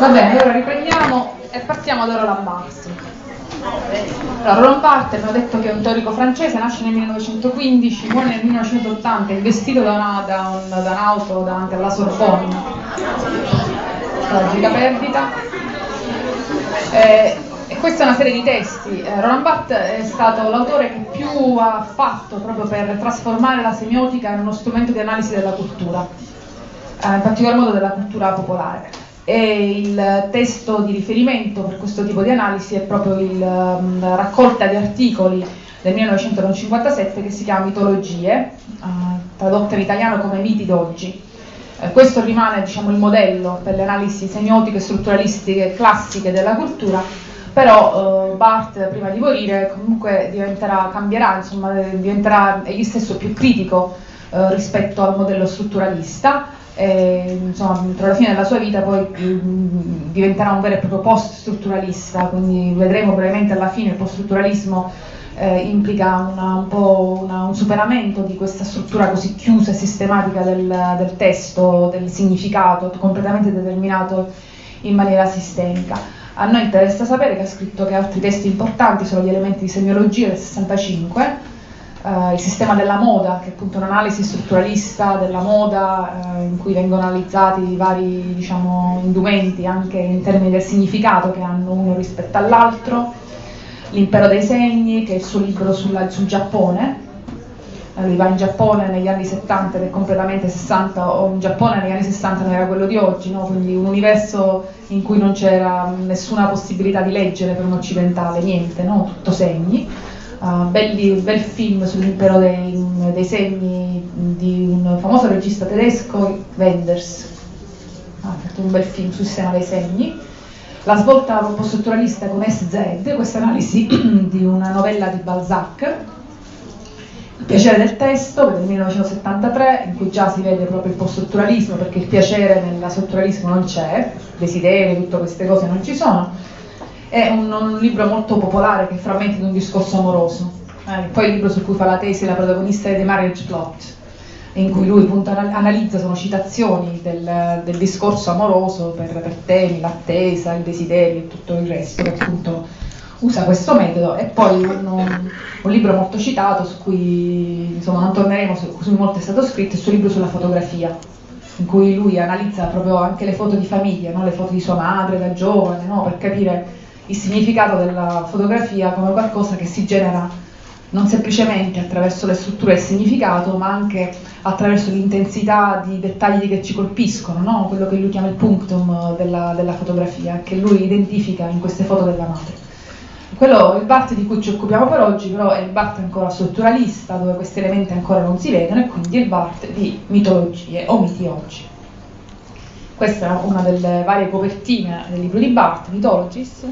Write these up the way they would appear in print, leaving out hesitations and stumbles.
Va bene, allora riprendiamo e partiamo da Roland Barthes. Allora, Roland Barthes, abbiamo detto che è un teorico francese, nasce nel 1915, muore nel 1980, investito da un'auto davanti alla Sorbonne. Tragica perdita. E questa è una serie di testi. Roland Barthes è stato l'autore che più ha fatto proprio per trasformare la semiotica in uno strumento di analisi della cultura, in particolar modo della cultura popolare. E il testo di riferimento per questo tipo di analisi è proprio la raccolta di articoli del 1957 che si chiama Mitologie, tradotta in italiano come Miti d'oggi. Questo rimane, diciamo, il modello per le analisi semiotiche e strutturalistiche classiche della cultura, però Barthes, prima di morire, comunque cambierà, insomma, diventerà egli stesso più critico rispetto al modello strutturalista. E, insomma, entro la fine della sua vita poi diventerà un vero e proprio post-strutturalista, quindi vedremo brevemente alla fine il post-strutturalismo implica un superamento di questa struttura così chiusa e sistematica del testo, del significato, completamente determinato in maniera sistemica. A noi interessa sapere che ha scritto che altri testi importanti sono gli elementi di semiologia del 65, il sistema della moda, che è appunto un'analisi strutturalista della moda in cui vengono analizzati i vari, diciamo, indumenti anche in termini del significato che hanno uno rispetto all'altro, l'impero dei segni, che è il suo libro sul Giappone. Lui va in Giappone negli anni 70 ed è completamente 60, o in Giappone negli anni 60 non era quello di oggi, no? Quindi un universo in cui non c'era nessuna possibilità di leggere per un occidentale, niente, no? Tutto segni. Bel film sull'impero dei segni di un famoso regista tedesco, Wenders, ha fatto un bel film sul sistema dei segni. La svolta post-strutturalista con SZ, questa analisi di una novella di Balzac, Il piacere del testo, del 1973, in cui già si vede proprio il post-strutturalismo, perché il piacere nel strutturalismo non c'è, desideri, tutte queste cose non ci sono. È un libro molto popolare che è Frammenti di un discorso amoroso, poi il libro su cui fa la tesi la protagonista è The Marriage Plot, in cui lui appunto analizza, sono citazioni del discorso amoroso per temi, l'attesa, il desiderio e tutto il resto, che appunto usa questo metodo. E poi un libro molto citato su cui, insomma, non torneremo, su cui molto è stato scritto, è il suo libro sulla fotografia, in cui lui analizza proprio anche le foto di famiglia, no? Le foto di sua madre da giovane, no? Per capire il significato della fotografia come qualcosa che si genera non semplicemente attraverso le strutture del significato, ma anche attraverso l'intensità di dettagli che ci colpiscono, no? Quello che lui chiama il punctum della fotografia, che lui identifica in queste foto della madre. Il Barthes di cui ci occupiamo per oggi però è il Barthes ancora strutturalista, dove questi elementi ancora non si vedono, e quindi il Barthes di Mitologie o Miti oggi. Questa è una delle varie copertine del libro di Barthes, Mythologies.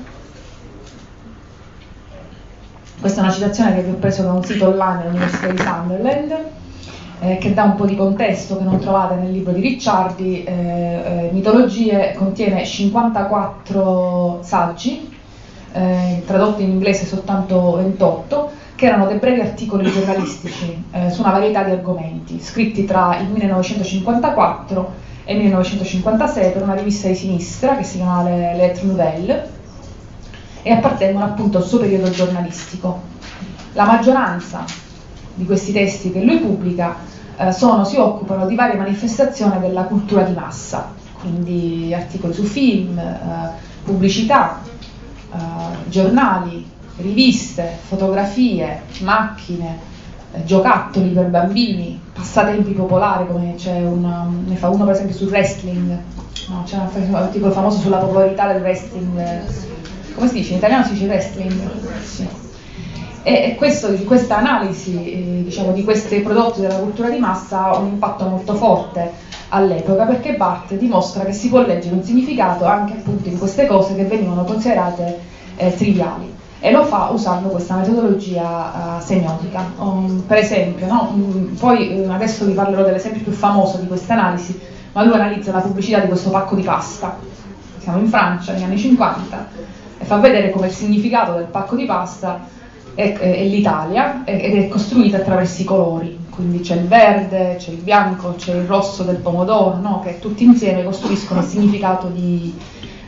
Questa è una citazione che vi ho preso da un sito online dell'Università di Sunderland, che dà un po' di contesto che non trovate nel libro di Ricciardi. Mitologie contiene 54 saggi, tradotti in inglese soltanto 28, che erano dei brevi articoli giornalistici su una varietà di argomenti, scritti tra il 1954 e il 1956 per una rivista di sinistra che si chiama Le Lettres Nouvelles, e appartengono appunto al suo periodo giornalistico. La maggioranza di questi testi che lui pubblica si occupano di varie manifestazioni della cultura di massa, quindi articoli su film, pubblicità, giornali, riviste, fotografie, macchine, giocattoli per bambini, passatempi popolari, come ne fa uno per esempio sul wrestling, no? C'è un articolo famoso sulla popolarità del wrestling, come si dice? In italiano si dice wrestling? Sì. E questa analisi diciamo, di questi prodotti della cultura di massa ha un impatto molto forte all'epoca, perché Barthes dimostra che si può leggere un significato anche appunto in queste cose che venivano considerate triviali, e lo fa usando questa metodologia semiotica. Per esempio, no? Poi adesso vi parlerò dell'esempio più famoso di questa analisi, ma lui analizza la pubblicità di questo pacco di pasta. Siamo in Francia negli anni 50 e fa vedere come il significato del pacco di pasta è l'Italia, ed è costruita attraverso i colori, quindi c'è il verde, c'è il bianco, c'è il rosso del pomodoro, no? Che tutti insieme costruiscono il significato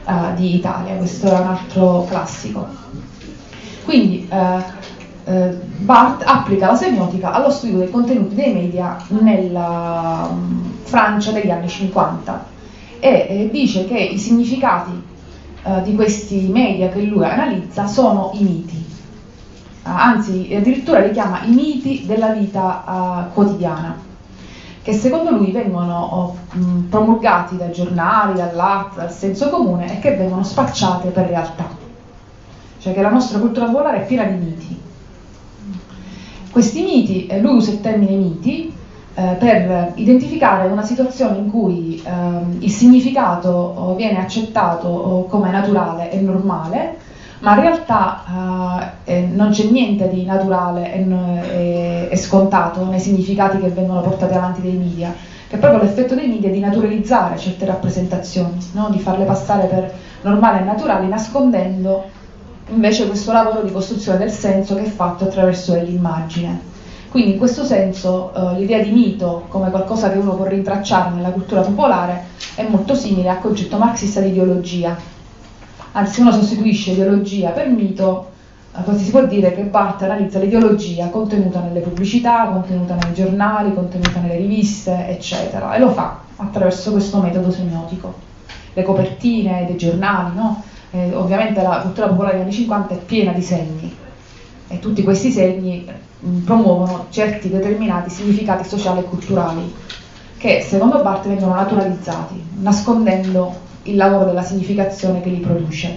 di Italia. Questo è un altro classico. Quindi Barthes applica la semiotica allo studio dei contenuti dei media nella Francia degli anni 50 e dice che i significati di questi media che lui analizza sono i miti, anzi addirittura li chiama i miti della vita quotidiana, che secondo lui vengono promulgati dai giornali, dall'arte, dal senso comune e che vengono spacciate per realtà, cioè che la nostra cultura popolare è piena di miti. Questi miti, lui usa il termine miti per identificare una situazione in cui il significato viene accettato come naturale e normale, ma in realtà non c'è niente di naturale e scontato nei significati che vengono portati avanti dai media, che è proprio l'effetto dei media di naturalizzare certe rappresentazioni, no? Di farle passare per normali e naturali, nascondendo invece questo lavoro di costruzione del senso che è fatto attraverso l'immagine. Quindi in questo senso l'idea di mito come qualcosa che uno può rintracciare nella cultura popolare è molto simile al concetto marxista di ideologia. Anzi, se uno sostituisce ideologia per mito, così si può dire che Barthes analizza l'ideologia contenuta nelle pubblicità, contenuta nei giornali, contenuta nelle riviste, eccetera, e lo fa attraverso questo metodo semiotico. Le copertine dei giornali, no? Ovviamente la cultura popolare degli anni 50 è piena di segni e tutti questi segni promuovono certi determinati significati sociali e culturali che secondo Barthes vengono naturalizzati, nascondendo il lavoro della significazione che li produce.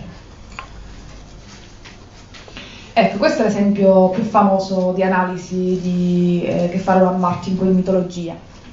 Ecco, questo è l'esempio più famoso di analisi che fa Roland Barthes in mitologia.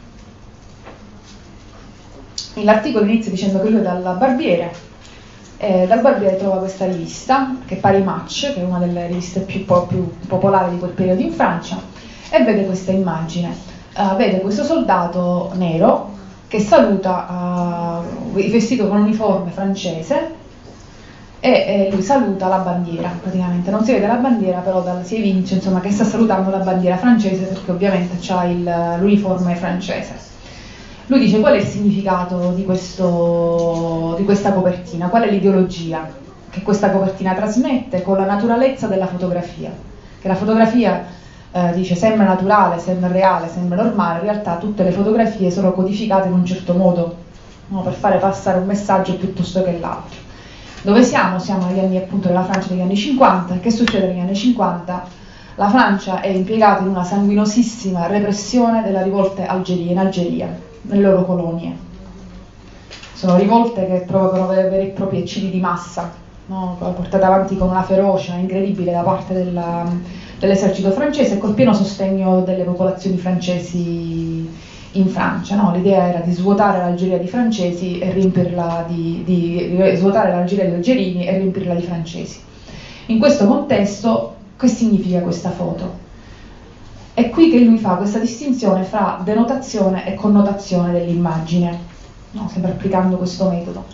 L'articolo inizia dicendo che lui è dal Barbiere trova questa rivista, che è Paris Match, che è una delle riviste più popolari di quel periodo in Francia, e vede questa immagine. Vede questo soldato nero che saluta, vestito con un uniforme francese, e lui saluta la bandiera, praticamente. Non si vede la bandiera, però si evince insomma, che sta salutando la bandiera francese, perché ovviamente c'ha l'uniforme francese. Lui dice qual è il significato di questa copertina, qual è l'ideologia che questa copertina trasmette con la naturalezza della fotografia, che la fotografia dice sembra naturale, sembra reale, sembra normale, in realtà tutte le fotografie sono codificate in un certo modo, no, per fare passare un messaggio piuttosto che l'altro. Dove siamo? Siamo negli anni appunto della Francia degli anni 50. Che succede negli anni 50? La Francia è impiegata in una sanguinosissima repressione della rivolta in Algeria, nelle loro colonie. Sono rivolte che provocano veri e propri eccidi di massa, no? Portate avanti con una ferocia incredibile da parte dell'esercito francese e col pieno sostegno delle popolazioni francesi in Francia. No? L'idea era di svuotare l'Algeria di francesi e riempirla di svuotare l'Algeria di algerini e riempirla di francesi. In questo contesto, che significa questa foto? È qui che lui fa questa distinzione fra denotazione e connotazione dell'immagine, no? Sempre applicando questo metodo.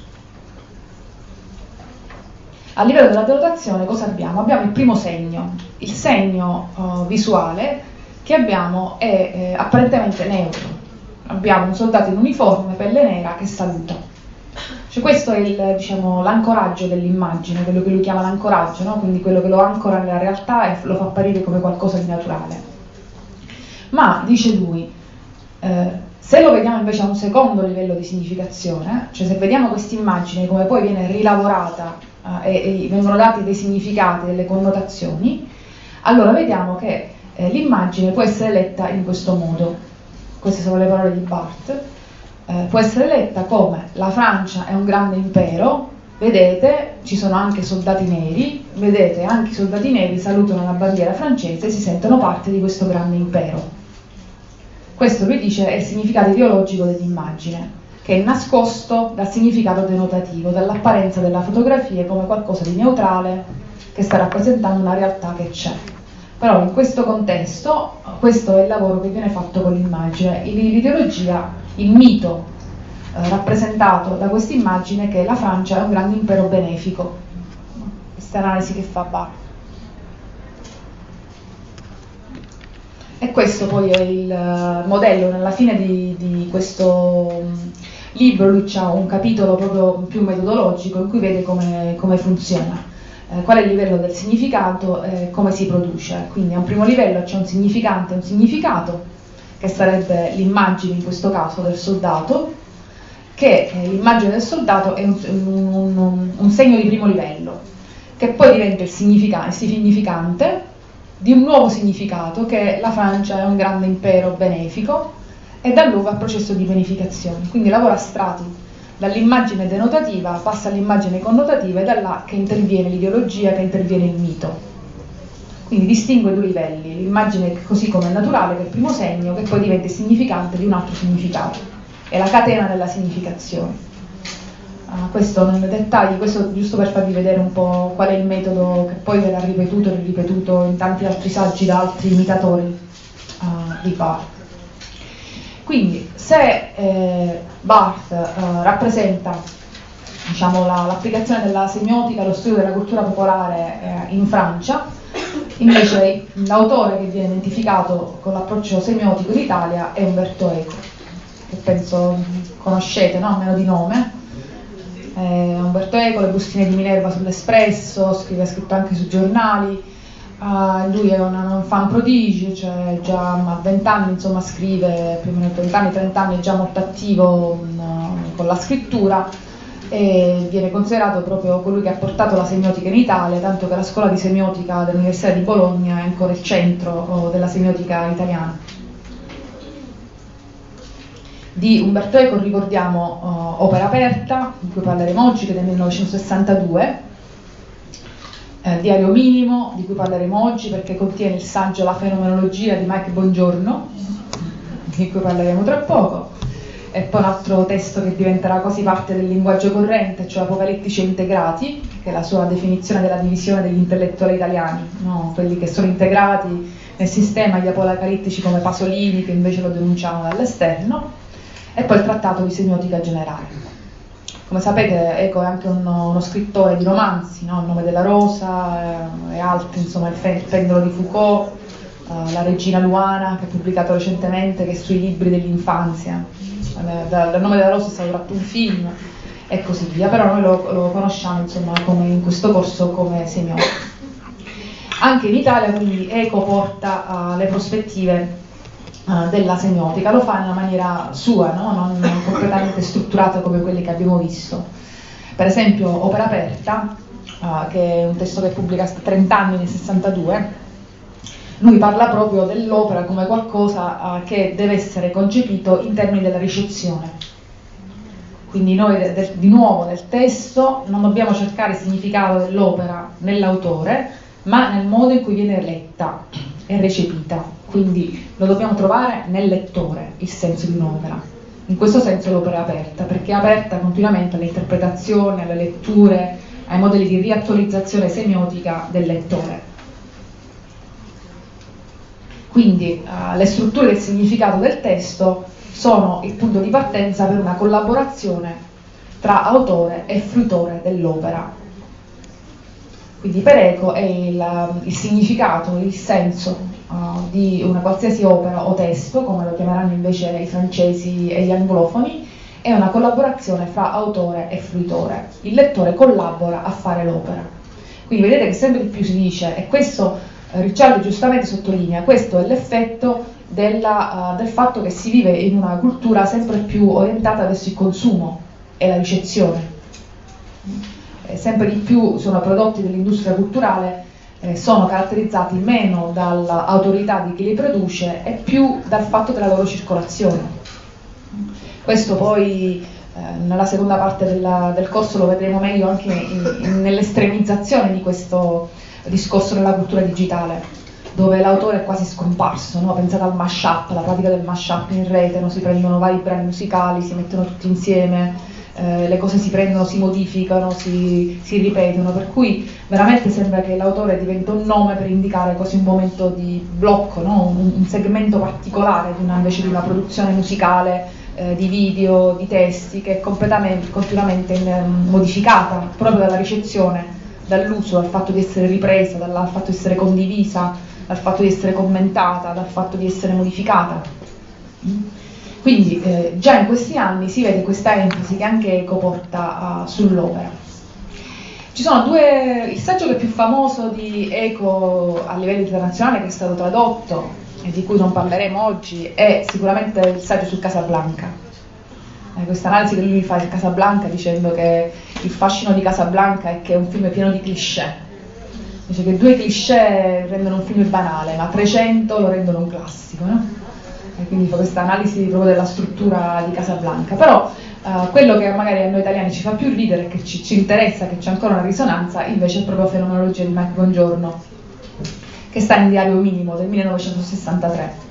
A livello della denotazione cosa abbiamo? Abbiamo il primo segno, il segno visuale che abbiamo è apparentemente neutro. Abbiamo un soldato in uniforme, pelle nera, che saluta. Cioè questo è l'ancoraggio dell'immagine, quello che lui chiama l'ancoraggio, no? Quindi quello che lo ancora nella realtà e lo fa apparire come qualcosa di naturale. Ma, dice lui, se lo vediamo invece a un secondo livello di significazione, cioè se vediamo questa immagine come poi viene rilavorata e vengono dati dei significati, delle connotazioni, allora vediamo che l'immagine può essere letta in questo modo. Queste sono le parole di Barthes. Può essere letta come la Francia è un grande impero, vedete, ci sono anche soldati neri, vedete, anche i soldati neri salutano la bandiera francese e si sentono parte di questo grande impero. Questo, lui dice, è il significato ideologico dell'immagine, che è nascosto dal significato denotativo, dall'apparenza della fotografia come qualcosa di neutrale che sta rappresentando una realtà che c'è. Però in questo contesto, questo è il lavoro che viene fatto con l'immagine. L'ideologia, il mito rappresentato da questa immagine che la Francia è un grande impero benefico. Questa analisi che fa Barthes. E questo poi è il modello nella fine di questo libro lui ha un capitolo proprio più metodologico in cui vede come funziona, qual è il livello del significato e come si produce. Quindi a un primo livello c'è un significante e un significato, che sarebbe l'immagine in questo caso del soldato, che l'immagine del soldato è un segno di primo livello, che poi diventa il significante di un nuovo significato, che la Francia è un grande impero benefico, e dà luogo al processo di beneficazione. Quindi lavora a strati, dall'immagine denotativa passa all'immagine connotativa, e da là che interviene l'ideologia, che interviene il mito. Quindi distingue due livelli: l'immagine così come è naturale, che è il primo segno, che poi diventa il significante di un altro significato. È la catena della significazione. Questo non nei dettagli, questo giusto per farvi vedere un po' qual è il metodo che poi verrà ripetuto e ripetuto in tanti altri saggi da altri imitatori di Barthes. Quindi se Barthes rappresenta, diciamo, l'applicazione della semiotica allo studio della cultura popolare in Francia, invece l'autore che viene identificato con l'approccio semiotico in Italia è Umberto Eco, che penso conoscete, no? Almeno di nome. Umberto Eco, Le bustine di Minerva sull'Espresso, ha scritto anche sui giornali. Lui è un fan prodigio, cioè già a 20 anni insomma scrive, più o meno 20 anni, 30 anni, è già molto attivo con la scrittura, e viene considerato proprio colui che ha portato la semiotica in Italia, tanto che la scuola di semiotica dell'Università di Bologna è ancora il centro della semiotica italiana. Di Umberto Eco ricordiamo Opera aperta, di cui parleremo oggi, che è del 1962, Diario minimo, di cui parleremo oggi perché contiene il saggio La fenomenologia di Mike Bongiorno, di cui parleremo tra poco, e poi un altro testo che diventerà quasi parte del linguaggio corrente, cioè Apocalittici e integrati, che è la sua definizione della divisione degli intellettuali italiani, no? Quelli che sono integrati nel sistema, gli apocalittici come Pasolini, che invece lo denunciavano dall'esterno, e poi il trattato di semiotica generale. Come sapete, Eco è anche uno scrittore di romanzi, no? Il nome della rosa e altri, insomma, il pendolo di Foucault, La regina Luana, che ha pubblicato recentemente, che è sui libri dell'infanzia. Dal nome della rosa è stato tratto un film e così via, però noi lo conosciamo, insomma, come in questo corso come semiotico. Anche in Italia, quindi, Eco porta le prospettive della semiotica, lo fa in una maniera sua, no? Non completamente strutturata come quelli che abbiamo visto. Per esempio Opera aperta, che è un testo che pubblica 30 anni nel 62, lui parla proprio dell'opera come qualcosa che deve essere concepito in termini della ricezione. Quindi noi di nuovo nel testo non dobbiamo cercare il significato dell'opera nell'autore, ma nel modo in cui viene letta e recepita. Quindi lo dobbiamo trovare nel lettore, il senso di un'opera. In questo senso l'opera è aperta, perché è aperta continuamente alle interpretazioni, alle letture, ai modelli di riattualizzazione semiotica del lettore. Quindi le strutture del significato del testo sono il punto di partenza per una collaborazione tra autore e fruitore dell'opera. Quindi per Eco è il significato, il senso di una qualsiasi opera o testo, come lo chiameranno invece i francesi e gli anglofoni, è una collaborazione fra autore e fruitore. Il lettore collabora a fare l'opera. Quindi vedete che sempre di più si dice, e questo Ricciardo giustamente sottolinea, questo è l'effetto del fatto che si vive in una cultura sempre più orientata verso il consumo e la ricezione. Sempre di più sono prodotti dell'industria culturale, sono caratterizzati meno dall'autorità di chi li produce e più dal fatto della loro circolazione. Questo poi nella seconda parte del corso lo vedremo meglio anche nell'estremizzazione di questo discorso nella cultura digitale, dove l'autore è quasi scomparso, no? Pensate al mashup, la pratica del mashup in rete, no? Si prendono vari brani musicali, si mettono tutti insieme, le cose si prendono, si modificano, si ripetono, per cui veramente sembra che l'autore diventa un nome per indicare quasi un momento di blocco, no? un segmento particolare invece di una produzione musicale, di video, di testi, che è continuamente modificata proprio dalla ricezione, dall'uso, dal fatto di essere ripresa, dal fatto di essere condivisa, dal fatto di essere commentata, dal fatto di essere modificata. Quindi già in questi anni si vede questa enfasi che anche Eco porta sull'opera. Ci sono il saggio che è più famoso di Eco a livello internazionale, che è stato tradotto e di cui non parleremo oggi, è sicuramente il saggio su Casablanca. Questa analisi che lui fa di Casablanca, dicendo che il fascino di Casablanca è che è un film pieno di cliché. Dice che 2 cliché rendono un film banale, ma 300 lo rendono un classico, no? E quindi fa questa analisi proprio della struttura di Casablanca. Però quello che magari a noi italiani ci fa più ridere, che ci interessa, che c'è ancora una risonanza, invece è proprio Fenomenologia di Mike Bongiorno, che sta in Diario Minimo del 1963.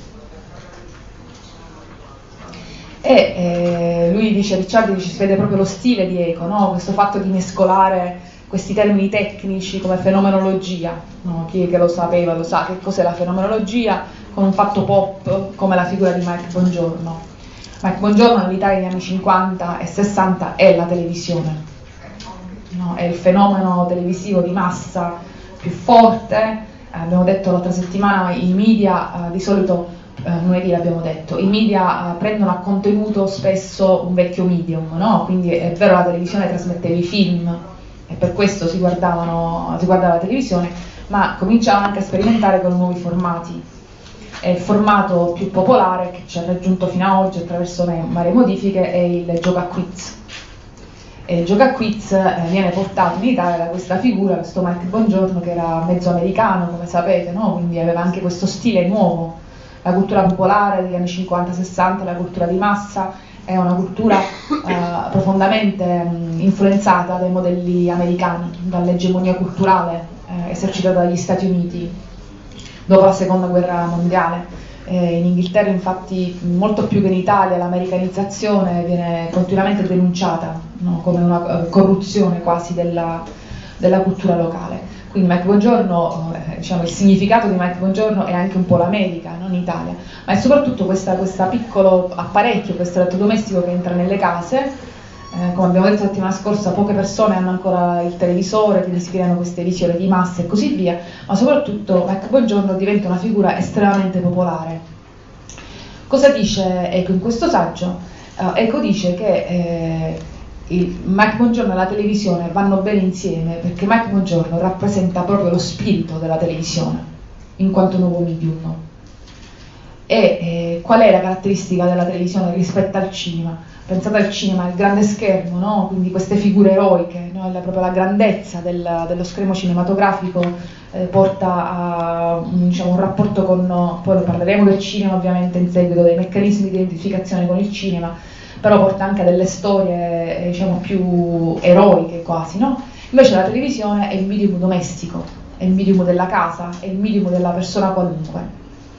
E lui dice, Ricciardi dice, si vede proprio lo stile di Eco, no? Questo fatto di mescolare questi termini tecnici come fenomenologia, no? Chi che lo sapeva lo sa che cos'è la fenomenologia, con un fatto pop come la figura di Mike Bongiorno. Mike Bongiorno nell'Italia degli anni 50 e 60 è la televisione, no? È il fenomeno televisivo di massa più forte. Abbiamo detto l'altra settimana, i media di solito lunedì l'abbiamo detto, i media prendono a contenuto spesso un vecchio medium, no? Quindi è vero, la televisione trasmetteva i film e per questo si guardava la televisione, ma cominciava anche a sperimentare con nuovi formati. E il formato più popolare che ci ha raggiunto fino ad oggi attraverso varie modifiche è il gioca a quiz. E il gioca a quiz viene portato in Italia da questa figura, questo Mike Bongiorno, che era mezzo americano, come sapete, no? Quindi aveva anche questo stile nuovo. La cultura popolare degli anni 50-60, la cultura di massa, è una cultura profondamente influenzata dai modelli americani, dall'egemonia culturale esercitata dagli Stati Uniti dopo la seconda guerra mondiale. In Inghilterra, infatti, molto più che in Italia, l'americanizzazione viene continuamente denunciata, no? Come una corruzione quasi della cultura locale. Quindi Mike Bongiorno, diciamo, il significato di Mike Bongiorno è anche un po' l'America, non Italia, ma è soprattutto questo piccolo apparecchio, questo elettrodomestico che entra nelle case. Come abbiamo detto la settimana scorsa, poche persone hanno ancora il televisore, quindi si creano queste visioni di massa e così via, ma soprattutto Mike Bongiorno diventa una figura estremamente popolare. Cosa dice Eco in questo saggio? Eco dice che Mike Bongiorno e la televisione vanno bene insieme, perché Mike Bongiorno rappresenta proprio lo spirito della televisione in quanto nuovo medium. E qual è la caratteristica della televisione rispetto al cinema? Pensate al cinema, al grande schermo, no? Quindi queste figure eroiche, no? Proprio la grandezza dello schermo cinematografico porta a un rapporto con, poi parleremo del cinema ovviamente in seguito, dei meccanismi di identificazione con il cinema, però porta anche a delle storie più eroiche quasi, no? Invece la televisione è il medium domestico, è il medium della casa, è il medium della persona qualunque.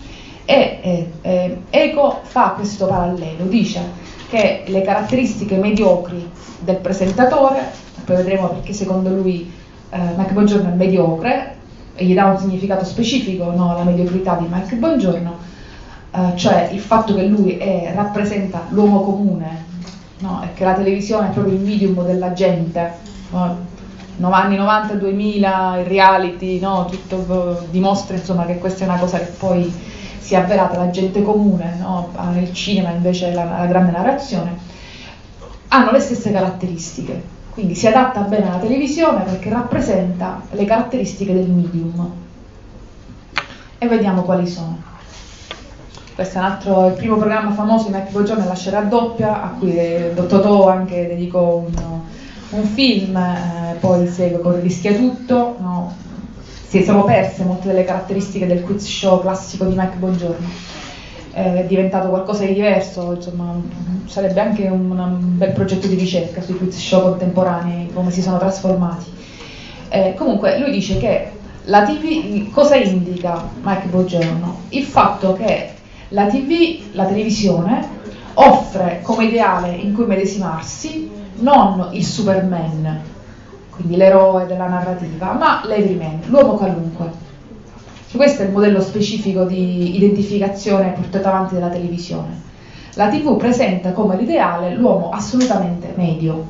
Eco fa questo parallelo, dice che le caratteristiche mediocri del presentatore, poi vedremo perché secondo lui Mike Bongiorno è mediocre e gli dà un significato specifico, no, alla mediocrità di Mike Bongiorno, cioè il fatto che lui rappresenta l'uomo comune, no, e che la televisione è proprio il medium della gente, no? Anni 90-2000, il reality, no, tutto dimostra insomma che questa è una cosa che poi si è avverata, la gente comune, no? Nel cinema invece la grande narrazione, hanno le stesse caratteristiche, quindi si adatta bene alla televisione perché rappresenta le caratteristiche del medium. E vediamo quali sono. Questo è il primo programma famoso di Mike Bongiorno, La scena doppia, a cui Totò anche dedicò un film, poi segue con Rischia tutto, no? Si sono perse molte delle caratteristiche del quiz show classico di Mike Bongiorno, è diventato qualcosa di diverso, insomma, sarebbe anche un bel progetto di ricerca sui quiz show contemporanei, come si sono trasformati. Comunque lui dice che la TV, cosa indica Mike Bongiorno? Il fatto che la televisione, offre come ideale in cui medesimarsi non il Superman, quindi l'eroe della narrativa, ma l'everyman, l'uomo qualunque. Questo è il modello specifico di identificazione portato avanti dalla televisione. La TV presenta come l'ideale l'uomo assolutamente medio.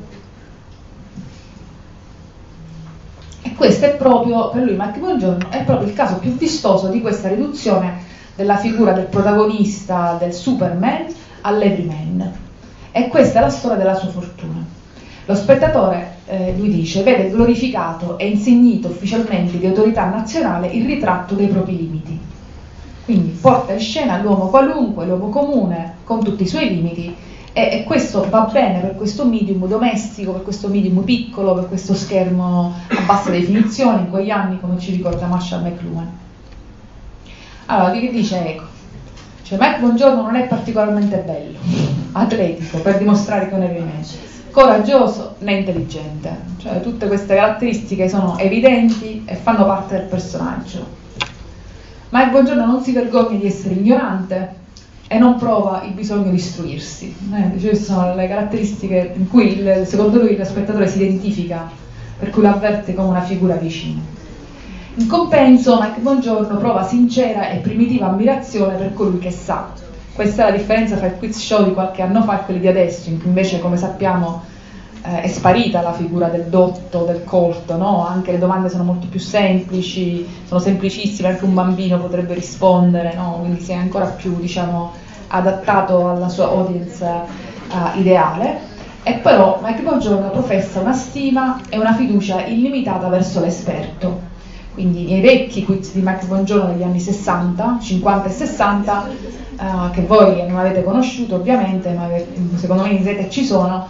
E questo è proprio, per lui Mike Bongiorno, è proprio il caso più vistoso di questa riduzione della figura del protagonista, del Superman, all'Everyman. E questa è la storia della sua fortuna. Lo spettatore, lui dice, vede glorificato e insignito ufficialmente di autorità nazionale il ritratto dei propri limiti. Quindi porta in scena l'uomo qualunque, l'uomo comune, con tutti i suoi limiti, e questo va bene per questo medium domestico, per questo medium piccolo, per questo schermo a bassa definizione, in quegli anni, come ci ricorda Marshall McLuhan. Allora, che dice Eco? Cioè, Mike Bongiorno non è particolarmente bello, atletico, per dimostrare che è un Everyman, coraggioso né intelligente, cioè tutte queste caratteristiche sono evidenti e fanno parte del personaggio. Mike Bongiorno non si vergogna di essere ignorante e non prova il bisogno di istruirsi. Queste sono le caratteristiche in cui secondo lui lo spettatore si identifica, per cui lo avverte come una figura vicina. In compenso Mike Bongiorno prova sincera e primitiva ammirazione per colui che sa. Questa è la differenza tra il quiz show di qualche anno fa e quelli di adesso, in cui invece, come sappiamo, è sparita la figura del dotto, del colto, no? Anche le domande sono molto più semplici, sono semplicissime, anche un bambino potrebbe rispondere, no? Quindi si è ancora più, diciamo, adattato alla sua audience ideale. E però Mike Bongiorno professa una stima e una fiducia illimitata verso l'esperto. Quindi nei vecchi quiz di Mike Bongiorno degli anni 60, 50 e 60, che voi non avete conosciuto ovviamente, ma secondo me in rete ci sono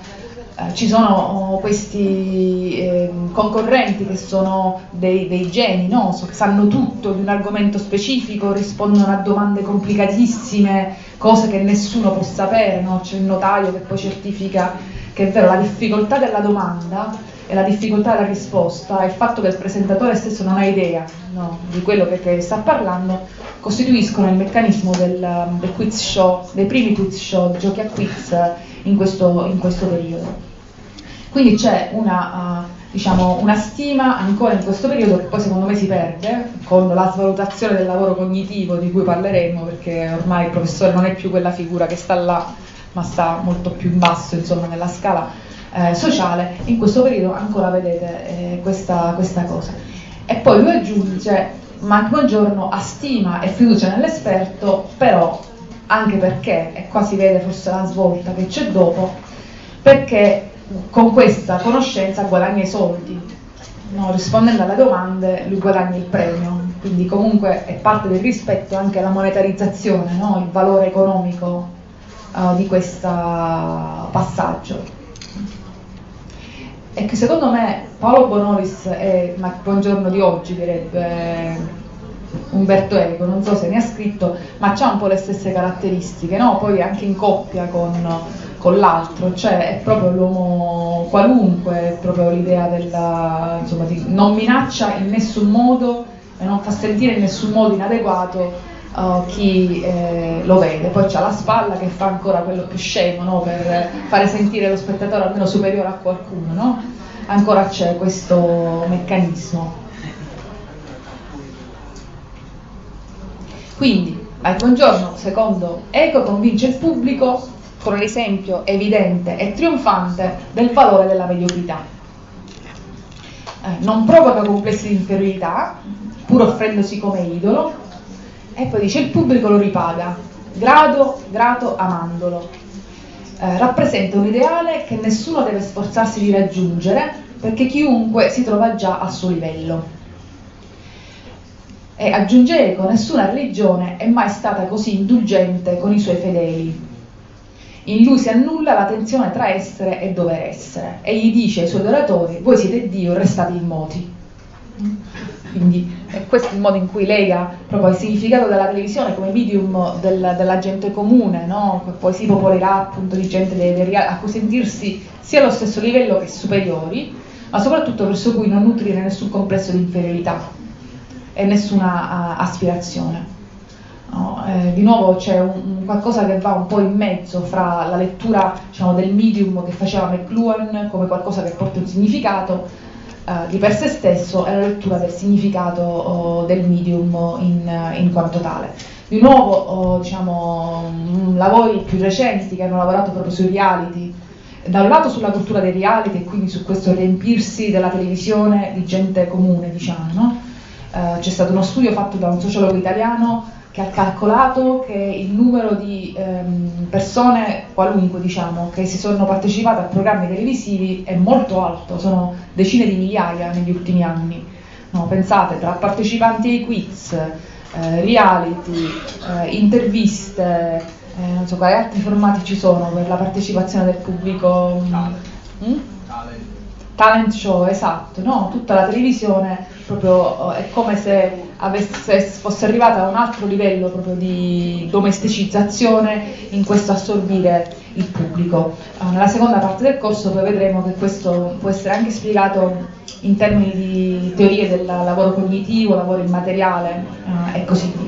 questi concorrenti che sono dei geni, no? Che sanno tutto di un argomento specifico, rispondono a domande complicatissime, cose che nessuno può sapere, no? C'è il notaio che poi certifica che è vero, la difficoltà della domanda e la difficoltà della risposta e il fatto che il presentatore stesso non ha idea, no, di quello che sta parlando costituiscono il meccanismo del quiz show, dei primi quiz show, giochi a quiz in questo periodo. Quindi c'è una stima ancora in questo periodo che poi secondo me si perde con la svalutazione del lavoro cognitivo di cui parleremo, perché ormai il professore non è più quella figura che sta là, ma sta molto più in basso, insomma, nella scala sociale. In questo periodo ancora vedete questa cosa. E poi lui aggiunge: Mike Bongiorno ha stima e fiducia nell'esperto, però anche perché, e qua si vede forse la svolta che c'è dopo, perché con questa conoscenza guadagna i soldi, no? Rispondendo alle domande lui guadagna il premio, quindi comunque è parte del rispetto anche la monetarizzazione, no? Il valore economico di questo passaggio. E che secondo me Paolo Bonolis è Mike Bongiorno di oggi, direbbe Umberto Eco, non so se ne ha scritto, ma c'ha un po' le stesse caratteristiche, no? Poi anche in coppia con l'altro, cioè è proprio l'uomo qualunque, è proprio l'idea di non minaccia in nessun modo e non fa sentire in nessun modo inadeguato chi lo vede. Poi c'ha la spalla che fa ancora quello più scemo, no? Per fare sentire lo spettatore almeno superiore a qualcuno, no? Ancora c'è questo meccanismo. Quindi Mike Bongiorno, secondo Eco, convince il pubblico con l'esempio evidente e trionfante del valore della mediocrità. Non provoca complessi di inferiorità, pur offrendosi come idolo, e poi dice: il pubblico lo ripaga, grato amandolo. Rappresenta un ideale che nessuno deve sforzarsi di raggiungere, perché chiunque si trova già al suo livello. E aggiunge Eco: nessuna religione è mai stata così indulgente con i suoi fedeli. In lui si annulla la tensione tra essere e dover essere. Egli dice ai suoi adoratori: voi siete Dio, restate immoti. Quindi questo è il modo in cui lega proprio il significato della televisione come medium della gente comune, no? Poi si popolerà appunto di gente a cui sentirsi sia allo stesso livello che superiori, ma soprattutto verso cui non nutrire nessun complesso di inferiorità e nessuna aspirazione. No? Di nuovo c'è qualcosa che va un po' in mezzo fra la lettura, diciamo, del medium che faceva McLuhan come qualcosa che porta un significato di per sé stesso, e la lettura del significato del medium in quanto tale. Di nuovo lavori più recenti che hanno lavorato proprio sui reality, da un lato sulla cultura dei reality e quindi su questo riempirsi della televisione di gente comune, diciamo, no? C'è stato uno studio fatto da un sociologo italiano che ha calcolato che il numero di persone qualunque, diciamo, che si sono partecipate a programmi televisivi è molto alto, sono decine di migliaia negli ultimi anni. No, pensate, tra partecipanti ai quiz, reality, interviste, non so quali altri formati ci sono per la partecipazione del pubblico. Talent show, esatto, no? Tutta la televisione proprio è come se fosse arrivata a un altro livello proprio di domesticizzazione in questo assorbire il pubblico. Nella seconda parte del corso poi vedremo che questo può essere anche spiegato in termini di teorie del lavoro cognitivo, lavoro immateriale e così via.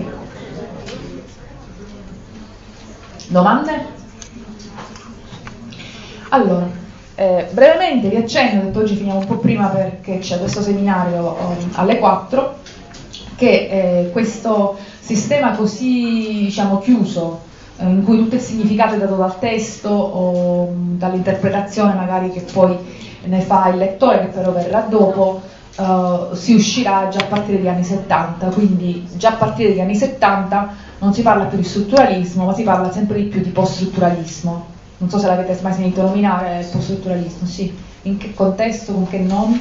Domande? Allora, brevemente vi accenno, che oggi finiamo un po' prima perché c'è questo seminario alle 4, che questo sistema così, diciamo, chiuso, in cui tutto il significato è dato dal testo o dall'interpretazione magari che poi ne fa il lettore, che però verrà dopo, si uscirà già a partire dagli anni 70, quindi già a partire dagli anni 70 non si parla più di strutturalismo, ma si parla sempre di più di post-strutturalismo. Non so se l'avete mai sentito nominare il post-strutturalismo, sì. In che contesto, con che nomi?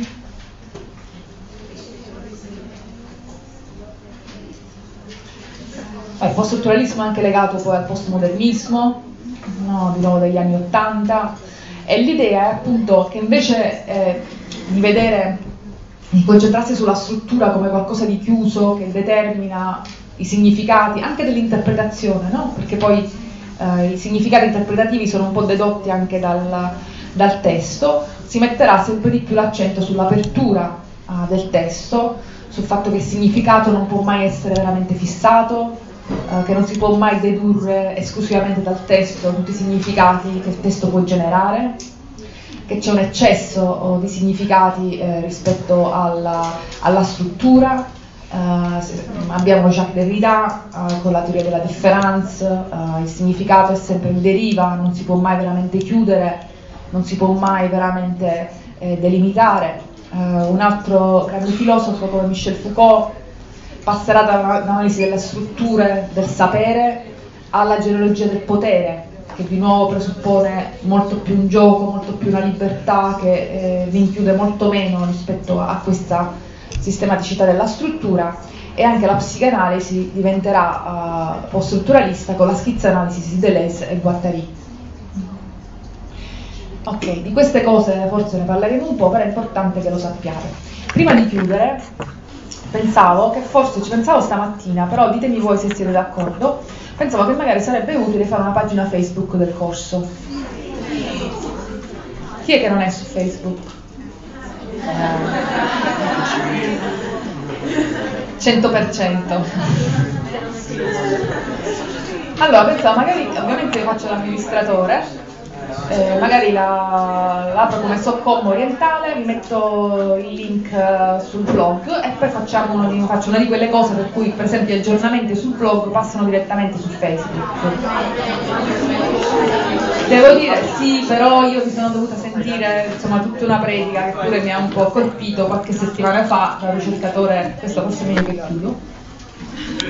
Il post-strutturalismo è anche legato poi al postmodernismo, no, di nuovo degli anni 80, e l'idea è appunto che invece di vedere, di concentrarsi sulla struttura come qualcosa di chiuso che determina i significati anche dell'interpretazione, no? Perché poi i significati interpretativi sono un po' dedotti anche dal testo, si metterà sempre di più l'accento sull'apertura del testo, sul fatto che il significato non può mai essere veramente fissato, che non si può mai dedurre esclusivamente dal testo tutti i significati che il testo può generare, che c'è un eccesso di significati rispetto alla struttura. Abbiamo Jacques Derrida con la teoria della difference, il significato è sempre in deriva, non si può mai veramente chiudere, non si può mai veramente delimitare. Un altro grande filosofo come Michel Foucault passerà dall'analisi delle strutture del sapere alla genealogia del potere, che di nuovo presuppone molto più un gioco, molto più una libertà che rinchiude molto meno rispetto a questa sistematicità della struttura, e anche la psicanalisi diventerà post-strutturalista con la schizzoanalisi di Deleuze e Guattari. Ok, di queste cose forse ne parleremo un po', però è importante che lo sappiate. Prima di chiudere, ci pensavo stamattina, però ditemi voi se siete d'accordo, pensavo che magari sarebbe utile fare una pagina Facebook del corso. Chi è che non è su Facebook? 100%. Allora pensavo, magari ovviamente faccio l'amministratore, magari la apro come Soccom orientale, vi metto il link sul blog e poi faccio una di quelle cose per cui per esempio gli aggiornamenti sul blog passano direttamente su Facebook. Devo dire sì, però io mi sono dovuta sentire insomma tutta una predica che pure mi ha un po' colpito qualche settimana fa da ricercatore, questo forse è meglio che chiudo.